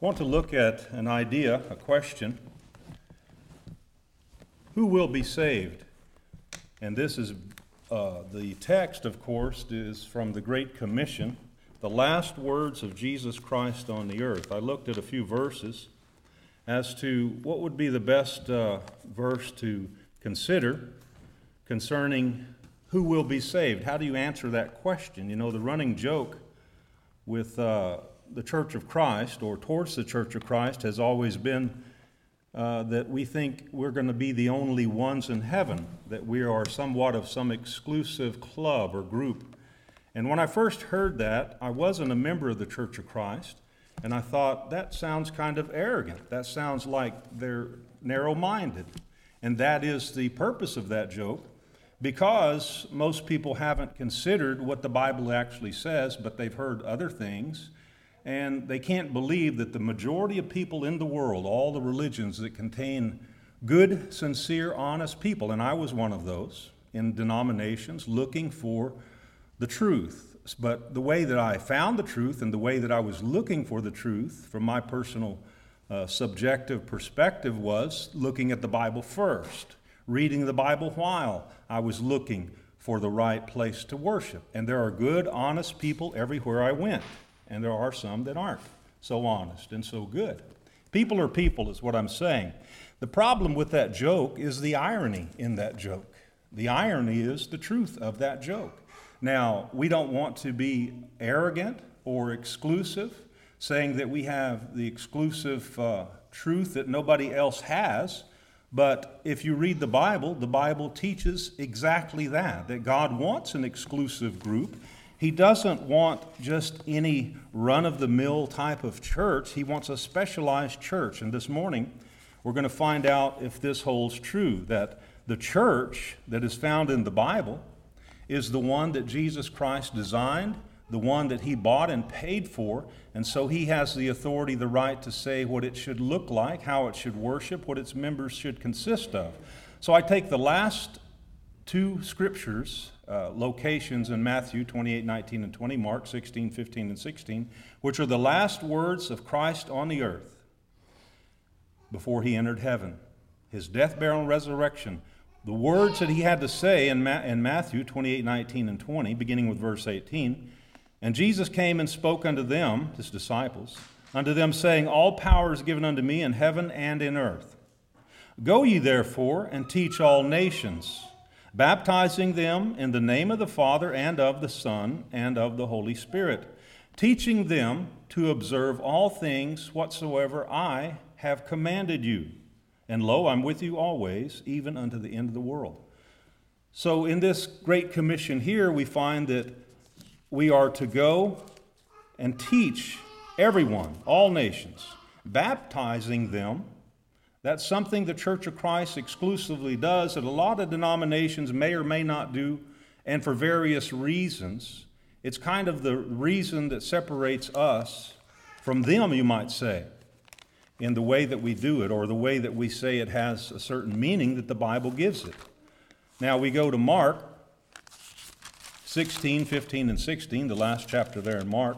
I want to look at an idea, a question. Who will be saved? And this is, the text, of course, is from the Great Commission, the last words of Jesus Christ on the earth. I looked at a few verses as to what would be the best verse to consider concerning who will be saved. How do you answer that question? You know, the running joke with the Church of Christ, or towards the Church of Christ, has always been that we think we're going to be the only ones in heaven, that we are somewhat of some exclusive club or group. And when I first heard that, I wasn't a member of the Church of Christ, and I thought, that sounds kind of arrogant. That sounds like they're narrow-minded. And that is the purpose of that joke, because most people haven't considered what the Bible actually says, but they've heard other things. And they can't believe that the majority of people in the world, all the religions that contain good, sincere, honest people, and I was one of those in denominations looking for the truth. But the way that I found the truth and the way that I was looking for the truth from my personal subjective perspective was looking at the Bible first, reading the Bible while I was looking for the right place to worship. And there are good, honest people everywhere I went. And there are some that aren't so honest and so good. People are people is what I'm saying. The problem with that joke is the irony in that joke. The irony is the truth of that joke. Now, we don't want to be arrogant or exclusive, saying that we have the exclusive truth that nobody else has. But if you read the Bible teaches exactly that God wants an exclusive group. He doesn't want just any run-of-the-mill type of church. He wants a specialized church. And this morning, we're going to find out if this holds true, that the church that is found in the Bible is the one that Jesus Christ designed, the one that he bought and paid for, and so he has the authority, the right to say what it should look like, how it should worship, what its members should consist of. So I take the last two scriptures, locations in Matthew 28, 19, and 20, Mark 16, 15, and 16, which are the last words of Christ on the earth before he entered heaven. His death, burial, and resurrection. The words that he had to say in Matthew 28, 19, and 20, beginning with verse 18, and Jesus came and spoke unto them, his disciples, unto them saying, all power is given unto me in heaven and in earth. Go ye therefore and teach all nations, baptizing them in the name of the Father and of the Son and of the Holy Spirit, teaching them to observe all things whatsoever I have commanded you. And lo, I'm with you always, even unto the end of the world. So in this Great Commission here, we find that we are to go and teach everyone, all nations, baptizing them. That's something the Church of Christ exclusively does that a lot of denominations may or may not do, and for various reasons. It's kind of the reason that separates us from them, you might say, in the way that we do it, or the way that we say it has a certain meaning that the Bible gives it. Now we go to Mark 16, 15, and 16, the last chapter there in Mark.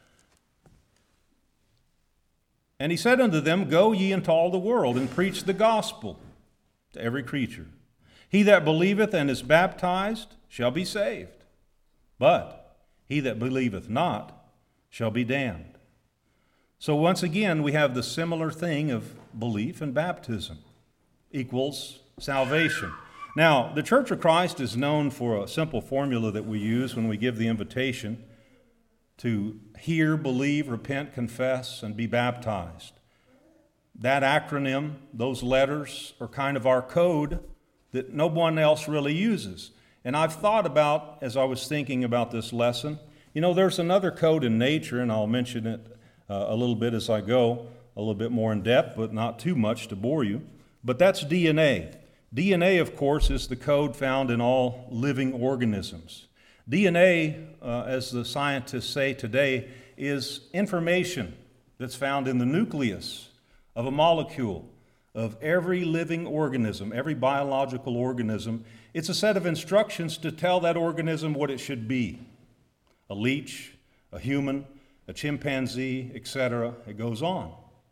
And he said unto them, go ye into all the world, and preach the gospel to every creature. He that believeth and is baptized shall be saved, but he that believeth not shall be damned. So once again, we have the similar thing of belief and baptism equals salvation. Now, the Church of Christ is known for a simple formula that we use when we give the invitation to hear, believe, repent, confess, and be baptized. That acronym, those letters, are kind of our code that no one else really uses. And I've thought about, as I was thinking about this lesson, you know, there's another code in nature, and I'll mention it a little bit as I go, a little bit more in depth, but not too much to bore you. But that's DNA. DNA, of course, is the code found in all living organisms. DNA, as the scientists say today, is information that's found in the nucleus of a molecule of every living organism, every biological organism. It's a set of instructions to tell that organism what it should be. A leech, a human, a chimpanzee, etc. It goes on.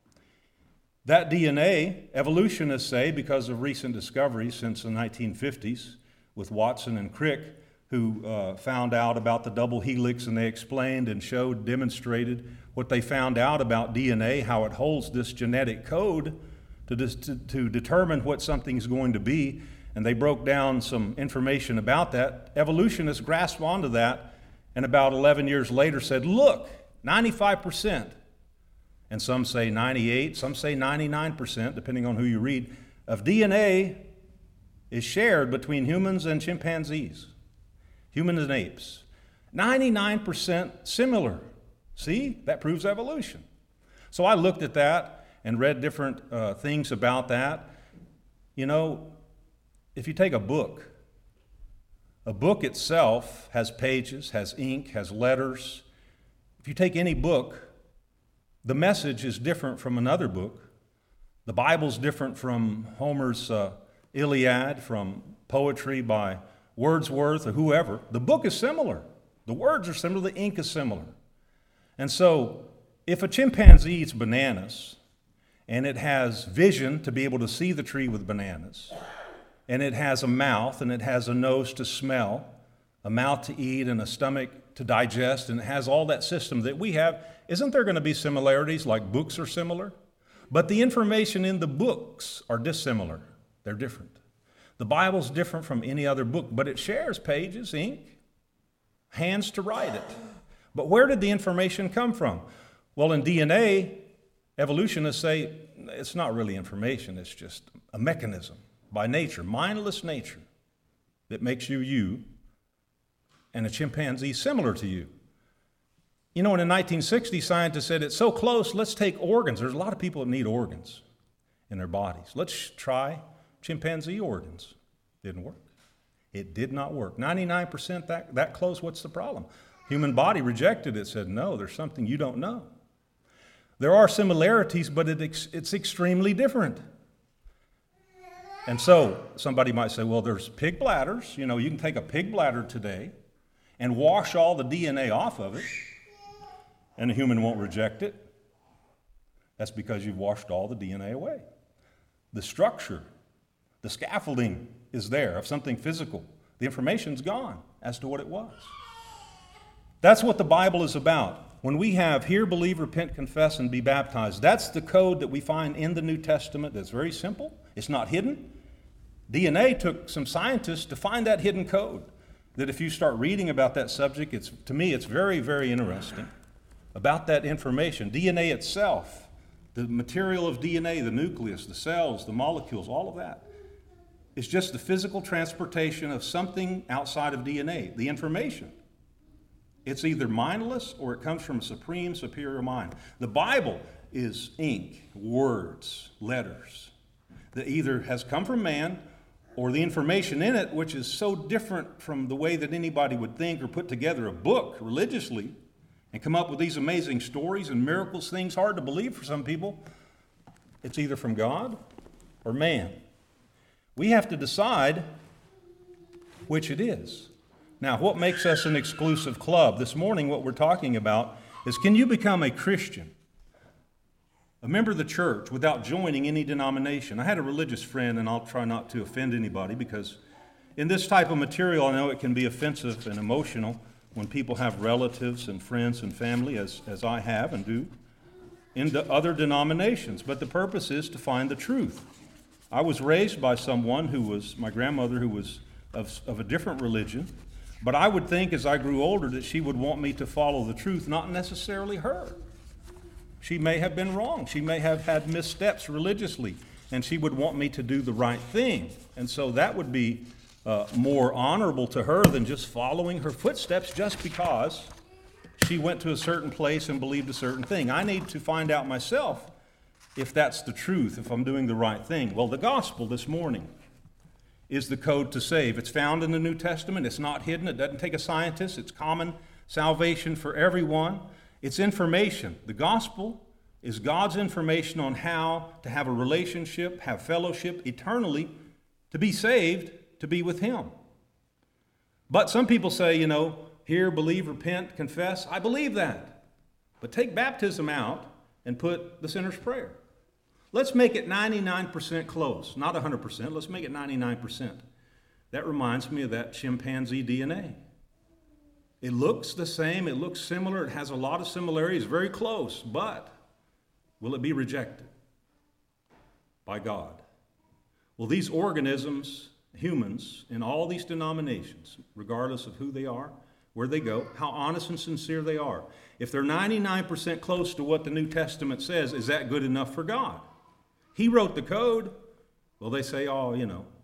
That DNA, evolutionists say, because of recent discoveries since the 1950s with Watson and Crick, who found out about the double helix, and they explained and showed, demonstrated what they found out about DNA, how it holds this genetic code to determine what something's going to be, and they broke down some information about that. Evolutionists grasped onto that, and about 11 years later said, look, 95%, and some say 98, some say 99%, depending on who you read, of DNA is shared between humans and chimpanzees, humans and apes. 99% similar. See, that proves evolution. So I looked at that and read different things about that. You know, if you take a book itself has pages, has ink, has letters. If you take any book, the message is different from another book. The Bible's different from Homer's Iliad, from poetry by Wordsworth or whoever. The book is similar. The words are similar. The ink is similar. And so if a chimpanzee eats bananas and it has vision to be able to see the tree with bananas, and it has a mouth and it has a nose to smell, a mouth to eat and a stomach to digest, and it has all that system that we have, isn't there going to be similarities like books are similar? But the information in the books are dissimilar. They're different. The Bible's different from any other book, but it shares pages, ink, hands to write it. But where did the information come from? Well, in DNA, evolutionists say it's not really information, it's just a mechanism by nature, mindless nature, that makes you you and a chimpanzee similar to you. You know, in the 1960s, scientists said it's so close, let's take organs. There's a lot of people that need organs in their bodies. Let's try chimpanzee organs. Didn't work. It did not work. 99% that close, what's the problem? Human body rejected it, said, no, there's something you don't know. There are similarities, but it's extremely different. And so somebody might say, well, there's pig bladders. You know, you can take a pig bladder today and wash all the DNA off of it, and the human won't reject it. That's because you've washed all the DNA away. The structure, the scaffolding is there of something physical. The information's gone as to what it was. That's what the Bible is about. When we have hear, believe, repent, confess, and be baptized, that's the code that we find in the New Testament that's very simple. It's not hidden. DNA took some scientists to find that hidden code, that if you start reading about that subject, to me, it's very, very interesting about that information. DNA itself, the material of DNA, the nucleus, the cells, the molecules, all of that, is just the physical transportation of something outside of DNA, the information. It's either mindless or it comes from a supreme, superior mind. The Bible is ink, words, letters, that either has come from man or the information in it, which is so different from the way that anybody would think or put together a book religiously and come up with these amazing stories and miracles, things hard to believe for some people. It's either from God or man. We have to decide which it is. Now, what makes us an exclusive club? This morning, what we're talking about is, can you become a Christian, a member of the church, without joining any denomination? I had a religious friend, and I'll try not to offend anybody, because in this type of material, I know it can be offensive and emotional when people have relatives and friends and family, as I have and do, in the other denominations. But the purpose is to find the truth. I was raised by someone who was, my grandmother, who was of a different religion. But I would think as I grew older that she would want me to follow the truth, not necessarily her. She may have been wrong. She may have had missteps religiously, and she would want me to do the right thing. And so that would be more honorable to her than just following her footsteps just because she went to a certain place and believed a certain thing. I need to find out myself if that's the truth, if I'm doing the right thing. Well, the gospel this morning is the code to save. It's found in the New Testament. It's not hidden. It doesn't take a scientist. It's common salvation for everyone. It's information. The gospel is God's information on how to have a relationship, have fellowship eternally, to be saved, to be with Him. But some people say, you know, hear, believe, repent, confess. I believe that. But take baptism out and put the sinner's prayer. Let's make it 99% close. Not 100%. Let's make it 99%. That reminds me of that chimpanzee DNA. It looks the same. It looks similar. It has a lot of similarities. Very close. But will it be rejected by God? Well, these organisms, humans, in all these denominations, regardless of who they are, where they go, how honest and sincere they are, if they're 99% close to what the New Testament says, is that good enough for God? He wrote the code. Well, they say, oh,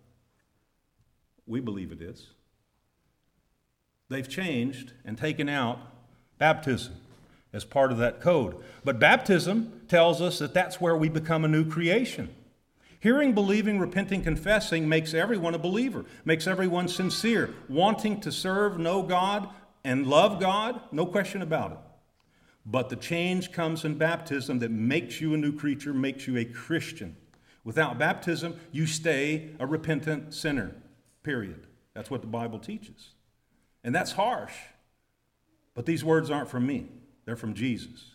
we believe it is. They've changed and taken out baptism as part of that code. But baptism tells us that that's where we become a new creation. Hearing, believing, repenting, confessing makes everyone a believer, makes everyone sincere, wanting to serve, know God, and love God, no question about it. But the change comes in baptism that makes you a new creature, makes you a Christian. Without baptism, you stay a repentant sinner, period. That's what the Bible teaches. And that's harsh. But these words aren't from me. They're from Jesus.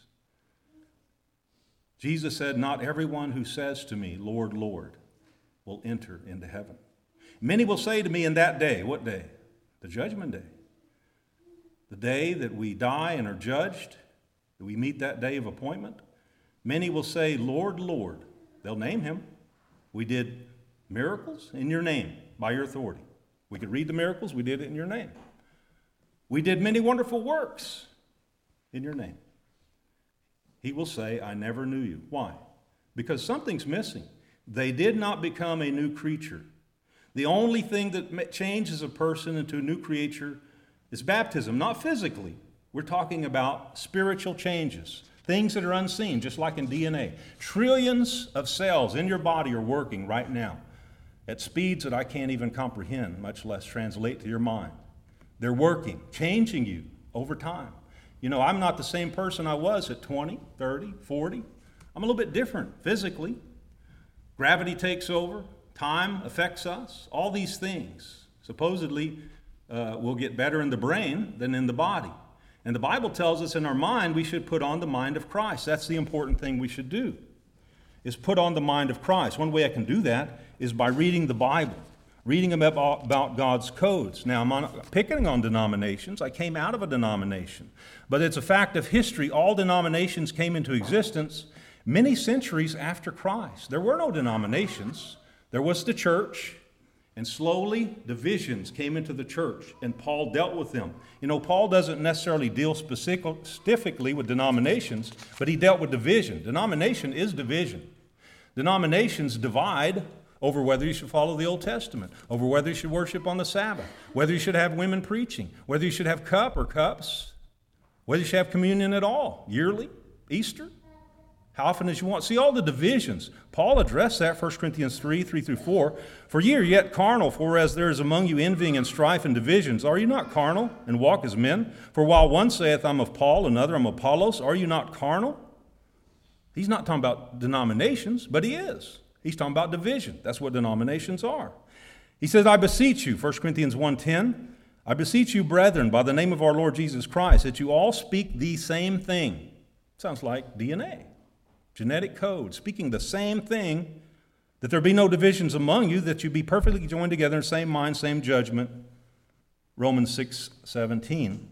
Jesus said, not everyone who says to me, Lord, Lord, will enter into heaven. Many will say to me in that day, what day? The judgment day. The day that we die and are judged, that we meet that day of appointment. Many will say, Lord, Lord. They'll name him. We did miracles in your name by your authority. We could read the miracles. We did it in your name. We did many wonderful works in your name. He will say, I never knew you. Why? Because something's missing. They did not become a new creature. The only thing that changes a person into a new creature is baptism, not physically. We're talking about spiritual changes, things that are unseen, just like in DNA. Trillions of cells in your body are working right now at speeds that I can't even comprehend, much less translate to your mind. They're working, changing you over time. I'm not the same person I was at 20, 30, 40. I'm a little bit different physically. Gravity takes over. Time affects us. All these things supposedly will get better in the brain than in the body. And the Bible tells us in our mind we should put on the mind of Christ. That's the important thing we should do, is put on the mind of Christ. One way I can do that is by reading the Bible, reading about God's codes. Now, I'm not picking on denominations. I came out of a denomination. But it's a fact of history. All denominations came into existence many centuries after Christ. There were no denominations. There was the church. And slowly, divisions came into the church, and Paul dealt with them. Paul doesn't necessarily deal specifically with denominations, but he dealt with division. Denomination is division. Denominations divide over whether you should follow the Old Testament, over whether you should worship on the Sabbath, whether you should have women preaching, whether you should have cup or cups, whether you should have communion at all, yearly, Easter, how often as you want. See all the divisions. Paul addressed that, 1 Corinthians 3 through 4. For ye are yet carnal, for whereas there is among you envying and strife and divisions, are you not carnal and walk as men? For while one saith, I'm of Paul, another, I'm of Apollos, are you not carnal? He's not talking about denominations, but he is. He's talking about division. That's what denominations are. He says, I beseech you, 1 Corinthians 1:10, I beseech you, brethren, by the name of our Lord Jesus Christ, that you all speak the same thing. Sounds like DNA. Genetic code, speaking the same thing, that there be no divisions among you, that you be perfectly joined together in the same mind, same judgment. Romans 6:17.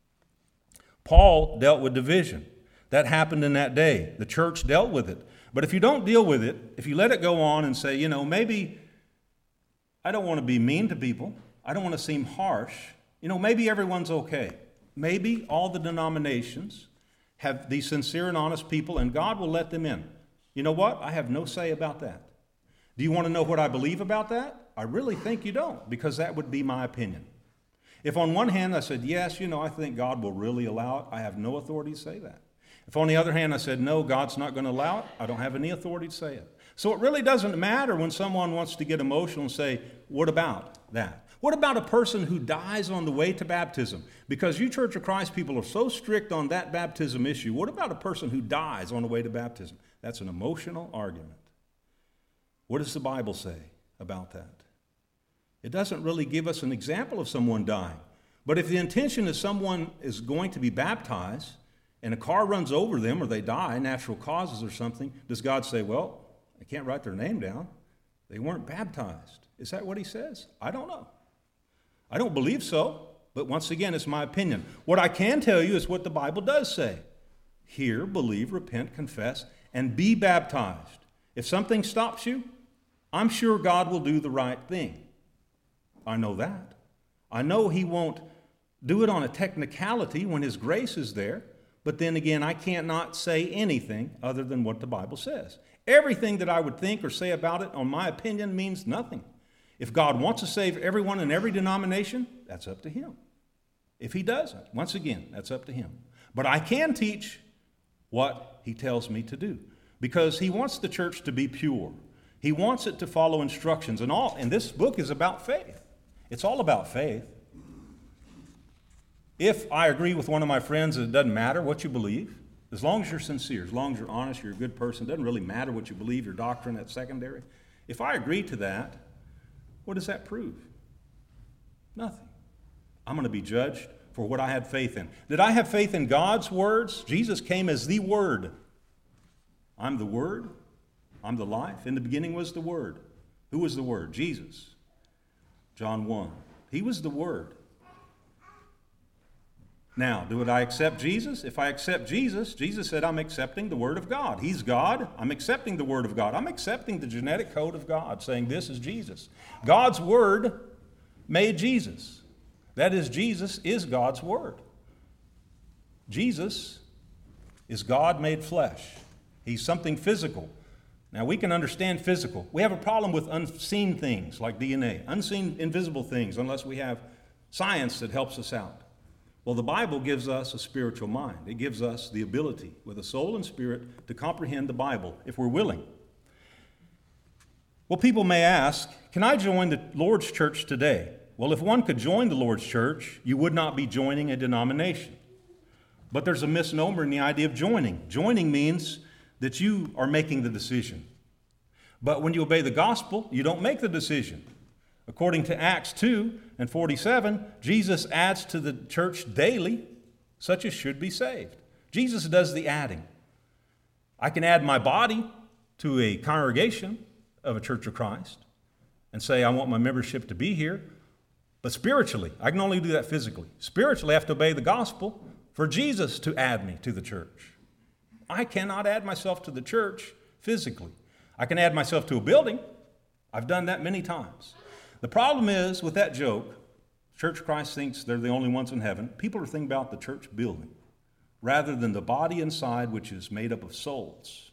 Paul dealt with division. That happened in that day. The church dealt with it. But if you don't deal with it, if you let it go on and say, maybe I don't want to be mean to people. I don't want to seem harsh. Maybe everyone's okay. Maybe all the denominations have these sincere and honest people, and God will let them in. You know what? I have no say about that. Do you want to know what I believe about that? I really think you don't, because that would be my opinion. If on one hand I said, yes, I think God will really allow it, I have no authority to say that. If on the other hand I said, no, God's not going to allow it, I don't have any authority to say it. So it really doesn't matter when someone wants to get emotional and say, what about that? What about a person who dies on the way to baptism? Because you Church of Christ people are so strict on that baptism issue. What about a person who dies on the way to baptism? That's an emotional argument. What does the Bible say about that? It doesn't really give us an example of someone dying. But if the intention is someone is going to be baptized and a car runs over them or they die, natural causes or something, does God say, well, They can't write their name down. They weren't baptized. Is that what he says? I don't know. I don't believe so, but once again, it's my opinion. What I can tell you is what the Bible does say. Hear, believe, repent, confess, and be baptized. If something stops you, I'm sure God will do the right thing. I know that. I know he won't do it on a technicality when his grace is there, but then again, I can't not say anything other than what the Bible says. Everything that I would think or say about it, on my opinion, means nothing. If God wants to save everyone in every denomination, that's up to him. If he doesn't, once again, that's up to him. But I can teach what he tells me to do, because he wants the church to be pure. He wants it to follow instructions, and this book is about faith. It's all about faith. If I agree with one of my friends that it doesn't matter what you believe, as long as you're sincere, as long as you're honest, you're a good person, it doesn't really matter what you believe, your doctrine, that's secondary. If I agree to that, what does that prove? Nothing. I'm going to be judged for what I had faith in. Did I have faith in God's words? Jesus came as the Word. I'm the Word. I'm the life. In the beginning was the Word. Who was the Word? Jesus. John 1. He was the Word. Now, do I accept Jesus? If I accept Jesus, Jesus said I'm accepting the Word of God. He's God. I'm accepting the Word of God. I'm accepting the genetic code of God, saying this is Jesus. God's Word made Jesus. That is, Jesus is God's Word. Jesus is God made flesh. He's something physical. Now, we can understand physical. We have a problem with unseen things like DNA, unseen, invisible things, unless we have science that helps us out. Well, the Bible gives us a spiritual mind. It gives us the ability, with a soul and spirit, to comprehend the Bible, if we're willing. Well, people may ask, can I join the Lord's church today? Well, if one could join the Lord's church, you would not be joining a denomination. But there's a misnomer in the idea of joining. Joining means that you are making the decision. But when you obey the gospel, you don't make the decision. According to Acts 2 and 47, Jesus adds to the church daily such as should be saved. Jesus does the adding. I can add my body to a congregation of a Church of Christ and say I want my membership to be here, but spiritually, I can only do that physically. Spiritually, I have to obey the gospel for Jesus to add me to the church. I cannot add myself to the church physically. I can add myself to a building. I've done that many times. The problem is, with that joke, Church of Christ thinks they're the only ones in heaven. People are thinking about the church building rather than the body inside, which is made up of souls.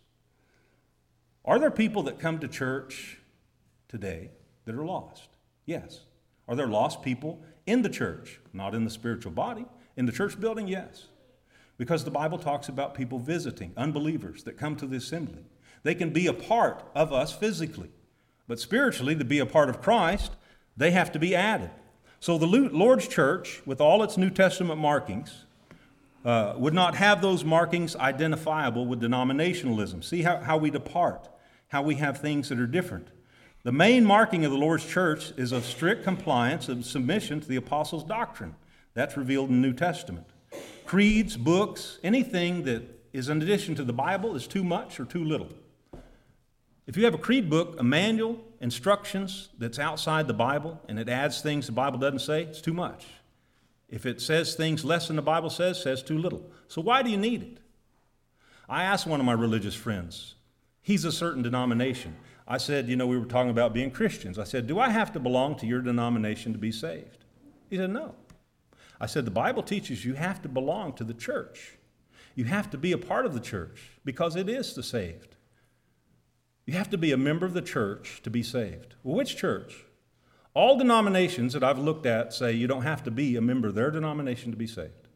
Are there people that come to church today that are lost? Yes. Are there lost people in the church? Not in the spiritual body. In the church building, yes. Because the Bible talks about people visiting, unbelievers that come to the assembly. They can be a part of us physically. But spiritually, to be a part of Christ, they have to be added. So the Lord's church, with all its New Testament markings, would not have those markings identifiable with denominationalism. See how we depart, how we have things that are different. The main marking of the Lord's church is of strict compliance and submission to the apostles' doctrine. That's revealed in the New Testament. Creeds, books, anything that is in addition to the Bible is too much or too little. If you have a creed book, a manual, instructions that's outside the Bible, and it adds things the Bible doesn't say, it's too much. If it says things less than the Bible says too little. So why do you need it? I asked one of my religious friends. He's a certain denomination. I said, we were talking about being Christians. I said, do I have to belong to your denomination to be saved? He said, no. I said, the Bible teaches you have to belong to the church. You have to be a part of the church because it is the saved. You have to be a member of the church to be saved. Well, which church? All denominations that I've looked at say you don't have to be a member of their denomination to be saved.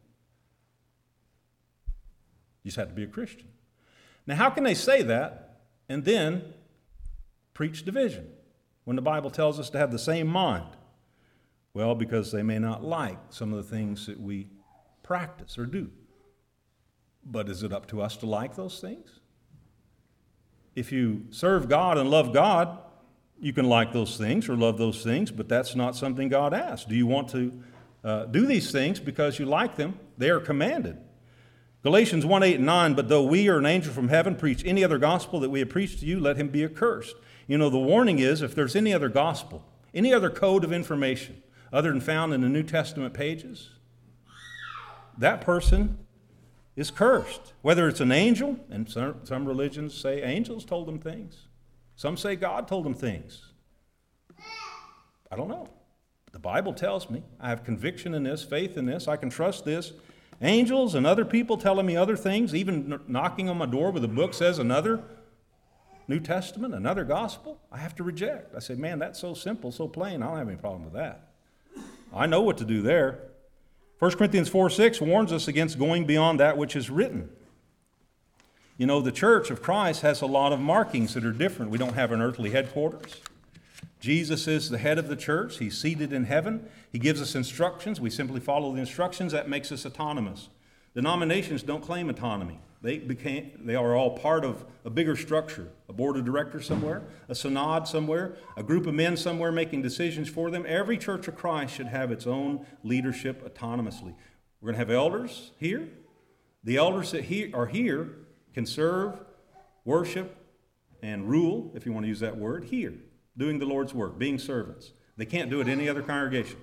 You just have to be a Christian. Now, how can they say that and then preach division when the Bible tells us to have the same mind? Well, because they may not like some of the things that we practice or do. But is it up to us to like those things? If you serve God and love God, you can like those things or love those things, but that's not something God asks. Do you want to do these things because you like them? They are commanded. Galatians 1, 8 and 9, but though we or an angel from heaven preach any other gospel that we have preached to you, let him be accursed. You know, the warning is if there's any other gospel, any other code of information other than found in the New Testament pages, that person is cursed. Whether it's an angel, and some religions say angels told them things. Some say God told them things. I don't know. The Bible tells me. I have conviction in this, faith in this. I can trust this. Angels and other people telling me other things, even knocking on my door with a book says another New Testament, another gospel, I have to reject. I say, man, that's so simple, so plain. I don't have any problem with that. I know what to do there. 1 Corinthians 4:6 warns us against going beyond that which is written. You know, the church of Christ has a lot of markings that are different. We don't have an earthly headquarters. Jesus is the head of the church. He's seated in heaven. He gives us instructions. We simply follow the instructions. That makes us autonomous. Denominations don't claim autonomy. They are all part of a bigger structure, a board of directors somewhere, a synod somewhere, a group of men somewhere making decisions for them. Every church of Christ should have its own leadership autonomously. We're going to have elders here. The elders that are here can serve, worship, and rule, if you want to use that word, here, doing the Lord's work, being servants. They can't do it in any other congregation.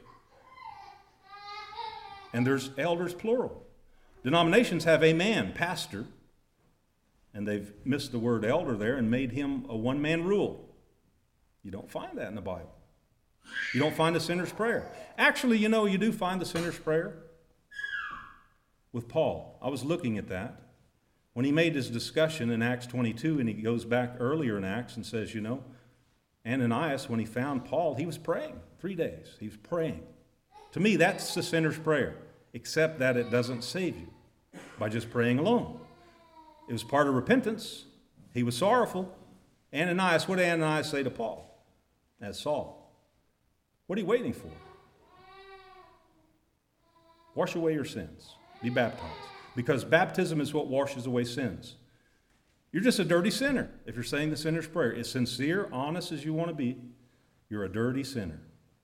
And there's elders plural. Denominations have a man, pastor, and they've missed the word elder there and made him a one-man rule. You don't find that in the Bible. You don't find the sinner's prayer. Actually, you know, you do find the sinner's prayer with Paul. I was looking at that. When he made his discussion in Acts 22, and he goes back earlier in Acts and says, you know, Ananias, when he found Paul, he was praying 3 days. He was praying. To me, that's the sinner's prayer, except that it doesn't save you by just praying alone. It was part of repentance. He was sorrowful. Ananias, what did Ananias say to Paul as Saul? What are you waiting for? Wash away your sins. Be baptized. Because baptism is what washes away sins. You're just a dirty sinner if you're saying the sinner's prayer. As sincere, honest as you want to be, you're a dirty sinner.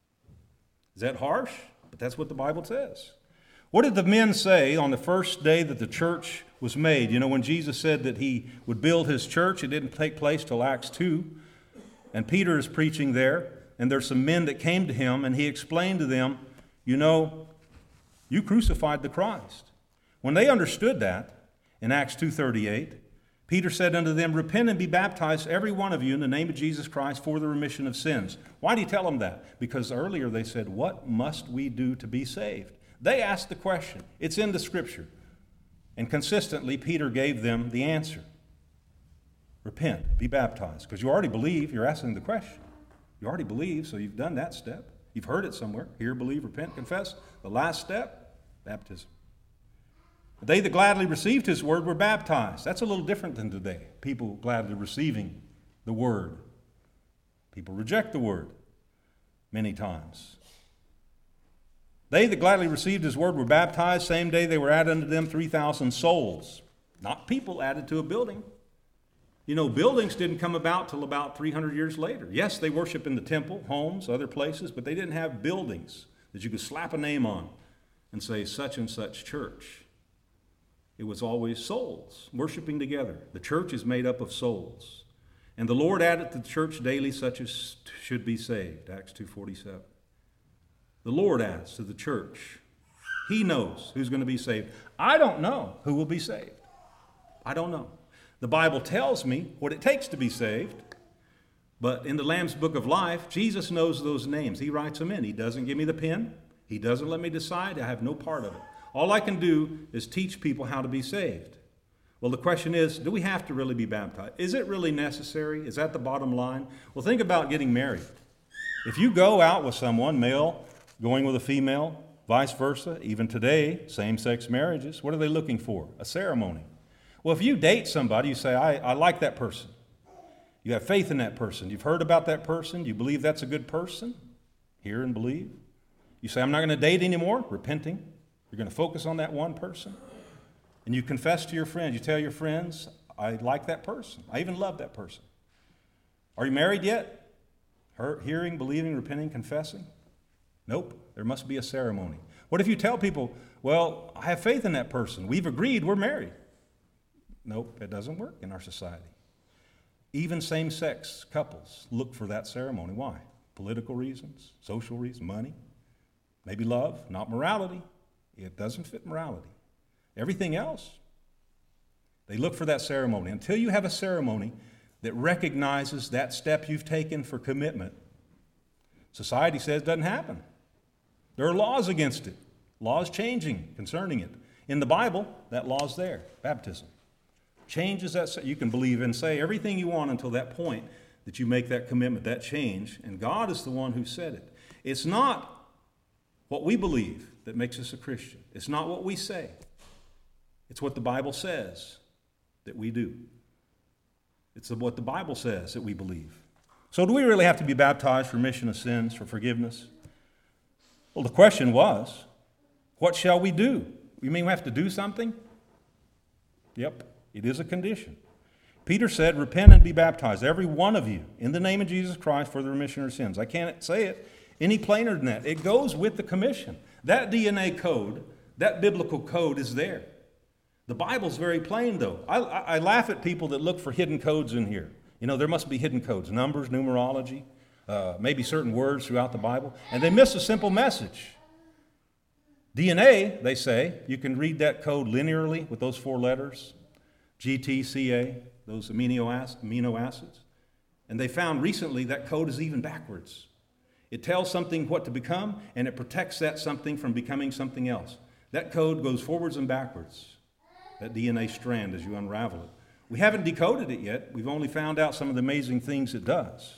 Is that harsh? But that's what the Bible says. What did the men say on the first day that the church was made? You know, when Jesus said that he would build his church, it didn't take place till Acts 2. And Peter is preaching there, and there's some men that came to him, and he explained to them, you know, you crucified the Christ. When they understood that, in Acts 2:38, Peter said unto them, repent and be baptized, every one of you, in the name of Jesus Christ for the remission of sins. Why did he tell them that? Because earlier they said, what must we do to be saved? They asked the question. It's in the Scripture. And consistently, Peter gave them the answer. Repent, be baptized. Because you already believe, you're asking the question. You already believe, so you've done that step. You've heard it somewhere. Hear, believe, repent, confess. The last step, baptism. They that gladly received his word were baptized. That's a little different than today. People gladly receiving the word. People reject the word many times. They that gladly received his word were baptized. Same day they were added unto them 3,000 souls. Not people added to a building. You know, buildings didn't come about till about 300 years later. Yes, they worship in the temple, homes, other places, but they didn't have buildings that you could slap a name on and say such and such church. It was always souls worshiping together. The church is made up of souls. And the Lord added to the church daily such as should be saved. Acts 2:47. The Lord adds to the church. He knows who's going to be saved. I don't know who will be saved. I don't know. The Bible tells me what it takes to be saved. But in the Lamb's Book of Life, Jesus knows those names. He writes them in. He doesn't give me the pen. He doesn't let me decide. I have no part of it. All I can do is teach people how to be saved. Well, the question is, do we have to really be baptized? Is it really necessary? Is that the bottom line? Well, think about getting married. If you go out with someone, male, going with a female, vice versa, even today, same-sex marriages, what are they looking for? A ceremony. Well, if you date somebody, you say, I like that person. You have faith in that person. You've heard about that person. You believe that's a good person. Hear and believe. You say, I'm not going to date anymore, repenting. You're going to focus on that one person. And you confess to your friends. You tell your friends, I like that person. I even love that person. Are you married yet? Hearing, believing, repenting, confessing? Nope. There must be a ceremony. What if you tell people, well, I have faith in that person. We've agreed, we're married. Nope, it doesn't work in our society. Even same-sex couples look for that ceremony. Why? Political reasons, social reasons, money, maybe love, not morality. It doesn't fit morality. Everything else, they look for that ceremony. Until you have a ceremony that recognizes that step you've taken for commitment, society says it doesn't happen. There are laws against it, laws changing concerning it. In the Bible, that law's there, baptism. Changes that, you can believe and say everything you want until that point that you make that commitment, that change, and God is the one who said it. It's not what we believe that makes us a Christian. It's not what we say. It's what the Bible says that we do. It's what the Bible says that we believe. So do we really have to be baptized for remission of sins, for forgiveness? Well, the question was, what shall we do? You mean we have to do something? Yep, it is a condition. Peter said, repent and be baptized, every one of you, in the name of Jesus Christ for the remission of sins. I can't say it any plainer than that. It goes with the commission. That DNA code, that biblical code is there. The Bible's very plain, though. I laugh at people that look for hidden codes in here. You know, there must be hidden codes, numbers, numerology, maybe certain words throughout the Bible, and they miss a simple message. DNA, they say, you can read that code linearly with those 4 letters, GTCA, those amino acids. And they found recently that code is even backwards. It tells something what to become, and it protects that something from becoming something else. That code goes forwards and backwards, that DNA strand, as you unravel it. We haven't decoded it yet. We've only found out some of the amazing things it does.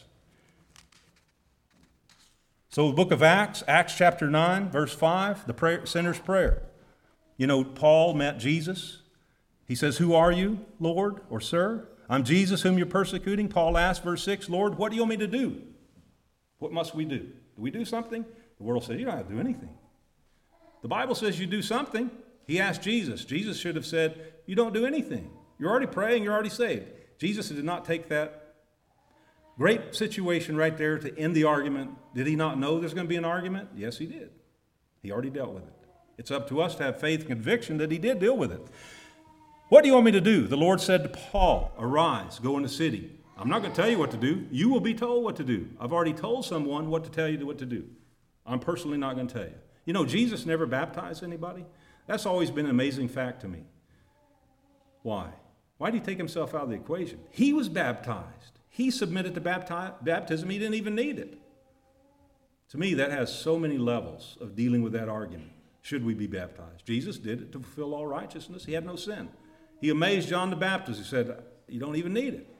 So the book of Acts, Acts chapter 9, verse 5, the sinner's prayer. You know, Paul met Jesus. He says, who are you, Lord or sir? I'm Jesus whom you're persecuting. Paul asked, verse 6, Lord, what do you want me to do? What must we do? Do we do something? The world says, you don't have to do anything. The Bible says you do something. He asked Jesus. Jesus should have said, you don't do anything. You're already praying, you're already saved. Jesus did not take that great situation right there to end the argument. Did he not know there's going to be an argument? Yes, he did. He already dealt with it. It's up to us to have faith and conviction that he did deal with it. What do you want me to do? The Lord said to Paul, arise, go in the city. I'm not going to tell you what to do. You will be told what to do. I've already told someone what to tell you what to do. I'm personally not going to tell you. You know, Jesus never baptized anybody. That's always been an amazing fact to me. Why? Why did he take himself out of the equation? He was baptized. He submitted to baptism. He didn't even need it. To me, that has so many levels of dealing with that argument. Should we be baptized? Jesus did it to fulfill all righteousness. He had no sin. He amazed John the Baptist. He said, you don't even need it.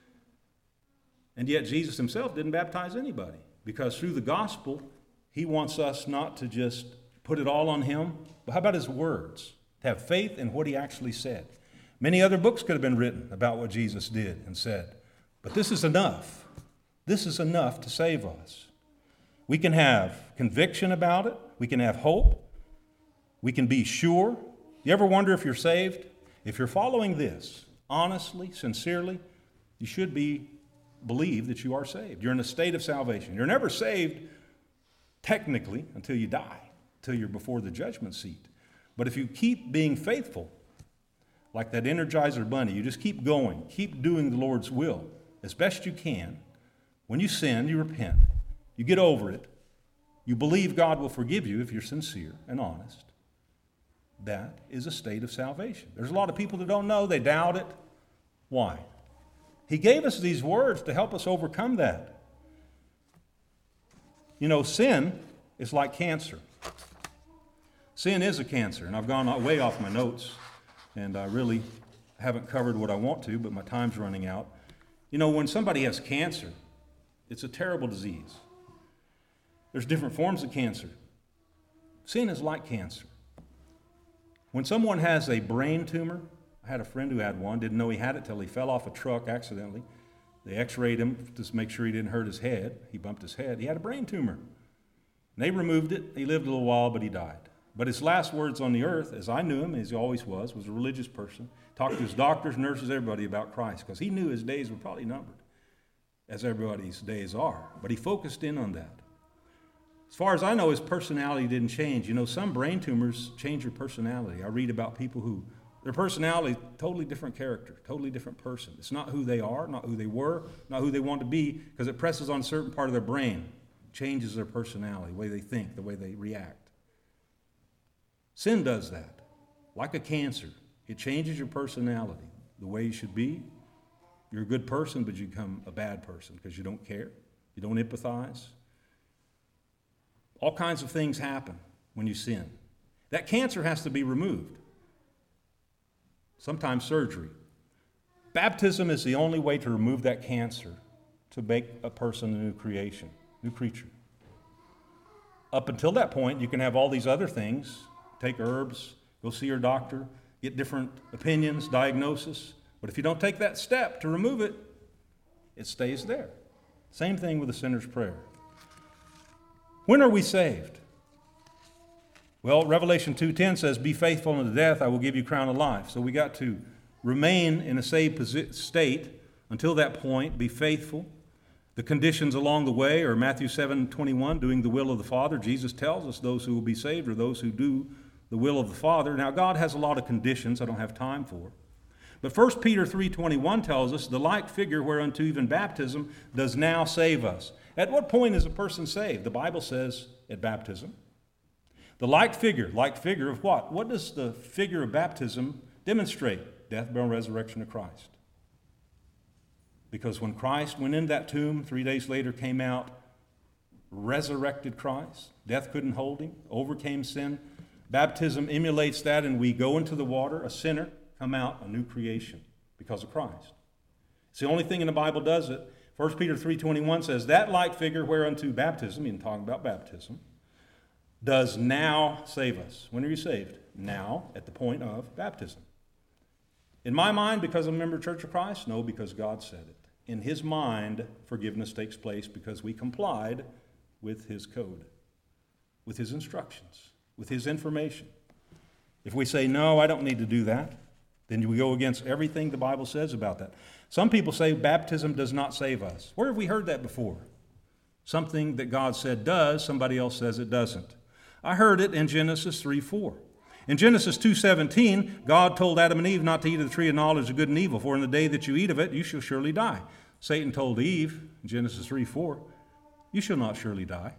And yet Jesus himself didn't baptize anybody, because through the gospel, he wants us not to just put it all on him, but how about his words? To have faith in what he actually said. Many other books could have been written about what Jesus did and said, but this is enough. This is enough to save us. We can have conviction about it. We can have hope. We can be sure. You ever wonder if you're saved? If you're following this honestly, sincerely, you should believe that you are saved. You're in a state of salvation. You're never saved technically until you die, until you're before the judgment seat. But if you keep being faithful, like that Energizer bunny, you just keep going, keep doing the Lord's will as best you can. When you sin, you repent. You get over it. You believe God will forgive you if you're sincere and honest. That is a state of salvation. There's a lot of people that don't know. They doubt it. Why? He gave us these words to help us overcome that. You know, sin is like cancer. Sin is a cancer, and I've gone way off my notes, and I really haven't covered what I want to, but my time's running out. You know, when somebody has cancer, it's a terrible disease. There's different forms of cancer. Sin is like cancer. When someone has a brain tumor, I had a friend who had one, didn't know he had it till he fell off a truck accidentally. They x-rayed him to make sure he didn't hurt his head. He bumped his head. He had a brain tumor. And they removed it. He lived a little while, but he died. But his last words on the earth, as I knew him, as he always was a religious person. Talked to his doctors, nurses, everybody about Christ, because he knew his days were probably numbered, as everybody's days are. But he focused in on that. As far as I know, his personality didn't change. You know, some brain tumors change your personality. I read about people who, their personality, totally different character, totally different person. It's not who they are, not who they were, not who they want to be, because it presses on a certain part of their brain, changes their personality, the way they think, the way they react. Sin does that. Like a cancer, it changes your personality, the way you should be. You're a good person, but you become a bad person because you don't care, you don't empathize. All kinds of things happen when you sin. That cancer has to be removed. Sometimes surgery. Baptism is the only way to remove that cancer, to make a person a new creation, new creature. Up until that point, you can have all these other things, take herbs, go see your doctor, get different opinions, diagnosis. But if you don't take that step to remove it, it stays there. Same thing with the sinner's prayer. When are we saved? Well, Revelation 2:10 says, "Be faithful unto death, I will give you crown of life." So we got to remain in a saved state until that point, be faithful. The conditions along the way are Matthew 7:21, doing the will of the Father. Jesus tells us those who will be saved are those who do the will of the Father. Now, God has a lot of conditions I don't have time for. But 1 Peter 3:21 tells us, "The like figure whereunto even baptism does now save us." At what point is a person saved? The Bible says at baptism. The like figure of what? What does the figure of baptism demonstrate? Death, burial, resurrection of Christ. Because when Christ went in that tomb, 3 days later came out, resurrected Christ. Death couldn't hold him, overcame sin. Baptism emulates that, and we go into the water, a sinner, come out a new creation because of Christ. It's the only thing in the Bible does it. 1 Peter 3:21 says, "That like figure whereunto baptism," even talking about baptism, "does now save us." When are you saved? Now, at the point of baptism. In my mind, because I'm a member of Church of Christ? No, because God said it. In his mind, forgiveness takes place because we complied with his code, with his instructions, with his information. If we say, "No, I don't need to do that," then we go against everything the Bible says about that. Some people say baptism does not save us. Where have we heard that before? Something that God said does, somebody else says it doesn't. I heard it in Genesis 3:4. In Genesis 2:17, God told Adam and Eve not to eat of the tree of knowledge of good and evil, for in the day that you eat of it, you shall surely die. Satan told Eve in Genesis 3:4, "You shall not surely die."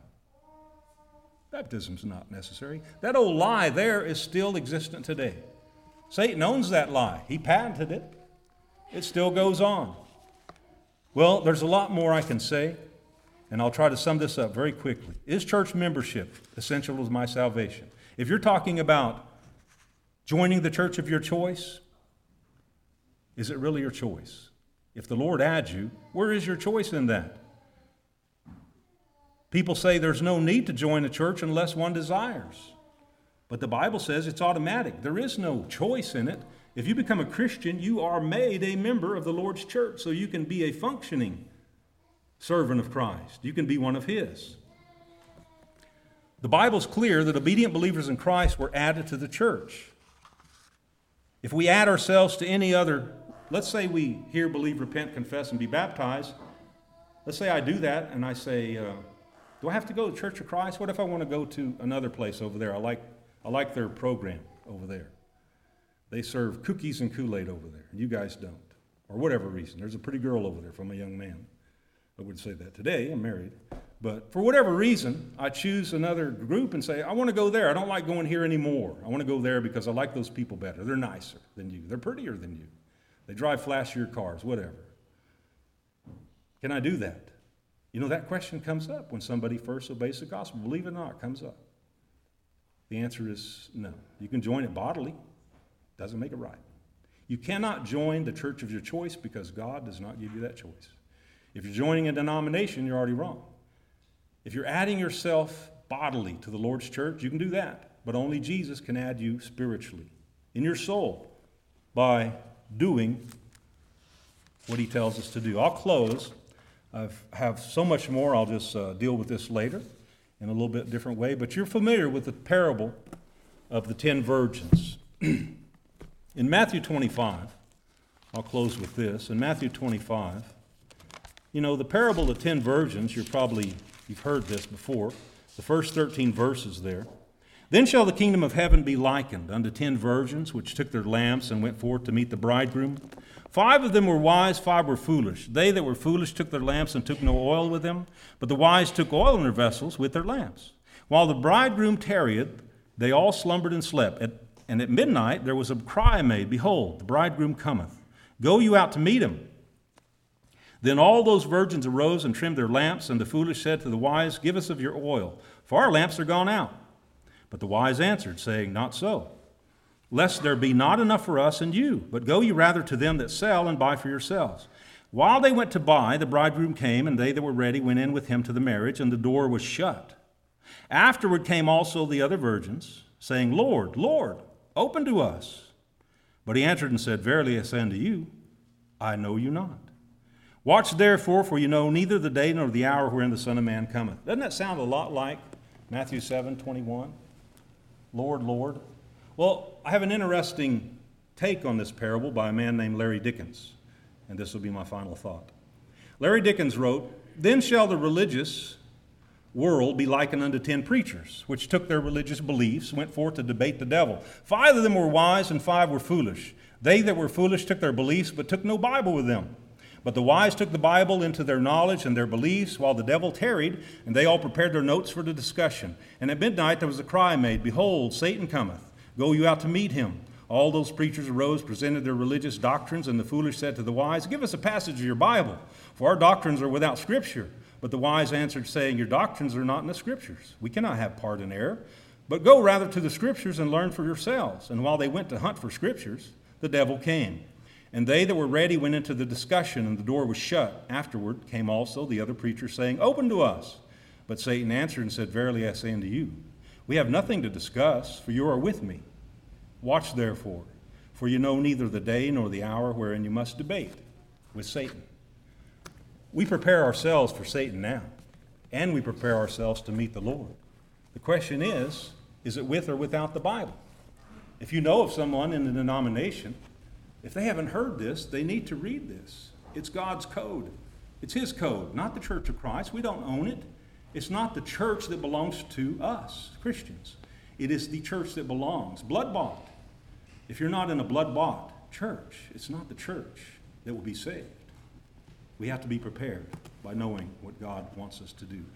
Baptism's not necessary. That old lie there is still existent today. Satan owns that lie. He patented it. It still goes on. Well, there's a lot more I can say, and I'll try to sum this up very quickly. Is church membership essential to my salvation? If you're talking about joining the church of your choice, is it really your choice? If the Lord adds you, where is your choice in that? People say there's no need to join a church unless one desires. But the Bible says it's automatic. There is no choice in it. If you become a Christian, you are made a member of the Lord's church, so you can be a functioning servant of Christ. You can be one of his. The Bible's clear that obedient believers in Christ were added to the church. If we add ourselves to any other, let's say we hear, believe, repent, confess, and be baptized. Let's say I do that, and I say, do I have to go to the Church of Christ? What if I want to go to another place over there? I like their program over there. They serve cookies and Kool-Aid over there. You guys don't, or whatever reason. There's a pretty girl over there from a young man. I wouldn't say that today. I'm married. But for whatever reason, I choose another group and say, I want to go there. I don't like going here anymore. I want to go there because I like those people better. They're nicer than you. They're prettier than you. They drive flashier cars, whatever. Can I do that? You know, that question comes up when somebody first obeys the gospel. Believe it or not, it comes up. The answer is no. You can join it bodily. Doesn't make it right. You cannot join the church of your choice because God does not give you that choice. If you're joining a denomination, you're already wrong. If you're adding yourself bodily to the Lord's church, you can do that. But only Jesus can add you spiritually, in your soul, by doing what he tells us to do. I'll close. I have so much more. I'll just deal with this later in a little bit different way. But you're familiar with the parable of the 10 virgins. In Matthew 25, I'll close with this. In Matthew 25, you know, the parable of the 10 virgins, you've heard this before. the first 13 verses there. Then shall the kingdom of heaven be likened unto 10 virgins, which took their lamps and went forth to meet the bridegroom. 5 of them were wise, 5 were foolish. They that were foolish took their lamps and took no oil with them, but the wise took oil in their vessels with their lamps. While the bridegroom tarried, they all slumbered and slept. And at midnight there was a cry made, Behold, the bridegroom cometh. Go you out to meet him. Then all those virgins arose and trimmed their lamps, and the foolish said to the wise, Give us of your oil, for our lamps are gone out. But the wise answered, saying, Not so, lest there be not enough for us and you, but go ye rather to them that sell and buy for yourselves. While they went to buy, the bridegroom came, and they that were ready went in with him to the marriage, and the door was shut. Afterward came also the other virgins, saying, Lord, Lord, open to us. But he answered and said, Verily I say unto you, I know you not. Watch therefore, for you know neither the day nor the hour wherein the Son of Man cometh. Doesn't that sound a lot like Matthew 7:21? Lord, Lord. Well, I have an interesting take on this parable by a man named Larry Dickens, and this will be my final thought. Larry Dickens wrote, Then shall the religious world be likened unto 10 preachers, which took their religious beliefs, went forth to debate the devil. 5 of them were wise, and 5 were foolish. They that were foolish took their beliefs, but took no Bible with them. But the wise took the Bible into their knowledge and their beliefs, while the devil tarried, and they all prepared their notes for the discussion. And at midnight there was a cry made, Behold, Satan cometh. Go you out to meet him. All those preachers arose, presented their religious doctrines, and the foolish said to the wise, Give us a passage of your Bible, for our doctrines are without Scripture. But the wise answered, saying, Your doctrines are not in the Scriptures. We cannot have part in error. But go rather to the Scriptures and learn for yourselves. And while they went to hunt for Scriptures, the devil came. And they that were ready went into the discussion, and the door was shut. Afterward came also the other preachers, saying, Open to us. But Satan answered and said, Verily I say unto you, we have nothing to discuss, for you are with me. Watch therefore, for you know neither the day nor the hour wherein you must debate with Satan. We prepare ourselves for Satan now, and we prepare ourselves to meet the Lord. The question is it with or without the Bible? If you know of someone in the denomination, if they haven't heard this, they need to read this. It's God's code. It's His code, not the Church of Christ. We don't own it. It's not the church that belongs to us, Christians. It is the church that belongs, blood-bought. If you're not in a blood-bought church, it's not the church that will be saved. We have to be prepared by knowing what God wants us to do.